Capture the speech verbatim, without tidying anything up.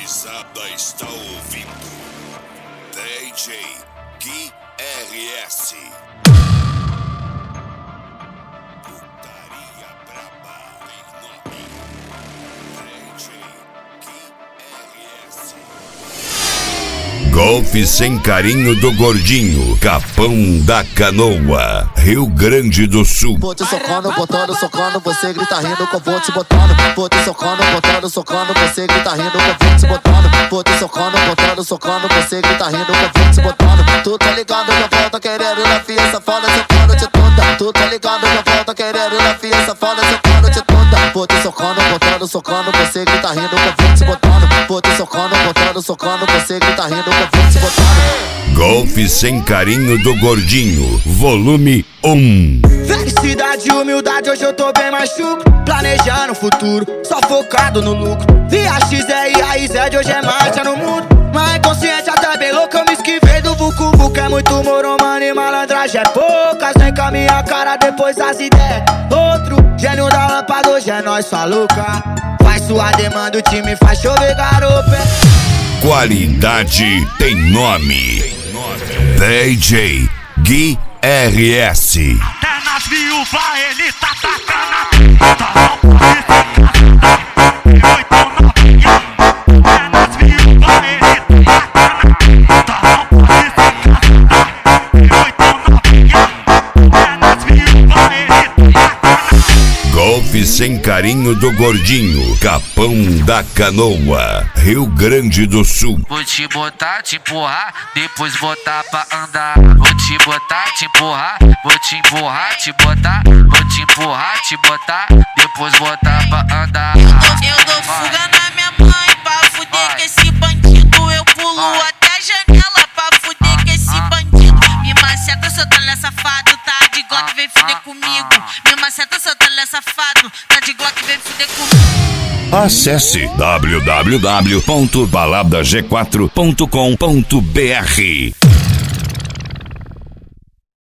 gurizada está ouvindo D J Gui R S. Putaria braba tem nome. D J Gui R S. Golpe sem carinho do gordinho, Capão da Canoa, Rio Grande do Sul. Vou te socando, botando, socando, você grita rindo que eu vou te botando. Vou te socando, botando, socando, você grita rindo que eu vou te botando. Vou te socando, botando, socando, você grita rindo que eu vou te botando. Tu tá ligado, minha volta querendo na fia, safada, socando te tunda. Tu tá ligado, minha volta querendo na fia, safada, socando te tunda. Vou te socando, botando, socando, você grita rindo que eu vou te botando. Vou te socando, botando, socando, você grita rindo que eu vou te botando. Golpe sem carinho do gordinho, volume um. Felicidade e humildade, hoje eu tô bem mais chucro. Planejando o futuro, só focado no lucro. Via X E e a I Z, hoje é marcha no mundo. Mas inconsciente até bem louco, eu me esquivei do Vucu Vucu. É muito moro, mano, e malandragem é poucas. Vem com a minha cara, depois as ideias. Outro gênio da lâmpada, hoje é nós, sua louca. Faz sua demanda, o time faz chover garopa. Qualidade tem nome. D J Gui R S. Até nas viúvas ele tá tacando. Tá oito novinha. Até nas viúvas ele tá tacando. Tá oito novinha. Até nas viúvas ele tá tacando. Golpe sem carinho do gordinho, Capão da Canoa, Rio Grande do Sul. Vou te botar, te empurrar, depois botar pra andar. Vou te botar, te empurrar, vou te empurrar, te botar. Vou te empurrar, te botar, depois botar pra andar. Eu dou, eu dou fuga na minha mãe pra fuder que esse bandido. Eu pulo até a janela pra fuder que esse bandido. Me maceta, seu talé safado, tá de Glock, vem fuder comigo. Me maceta, seu talé safado, tá de Glock, vem fuder comigo. Acesse w w w ponto balada g quatro ponto com ponto b r.